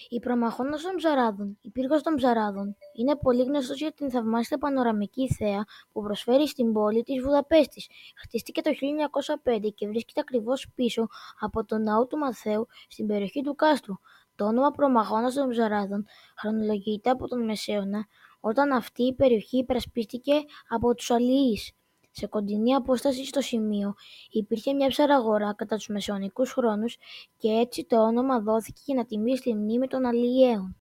Η προμαχώνα των Ψαράδων. Η πύργος των Ψαράδων είναι πολύ γνωστός για την θαυμάσια πανοραμική θέα που προσφέρει στην πόλη της Βουδαπέστης. Χτίστηκε το 1905 και βρίσκεται ακριβώς πίσω από το ναό του Μαθαίου στην περιοχή του κάστρου. Το όνομα προμαχώνας των Ψαράδων χρονολογείται από τον Μεσαίωνα, όταν αυτή η περιοχή υπερασπίστηκε από τους Αλλιείς. Σε κοντινή απόσταση στο σημείο υπήρχε μια ψαραγορά κατά τους μεσαιωνικούς χρόνους και έτσι το όνομα δόθηκε για να τιμήσει τη μνήμη των Αλλιέων.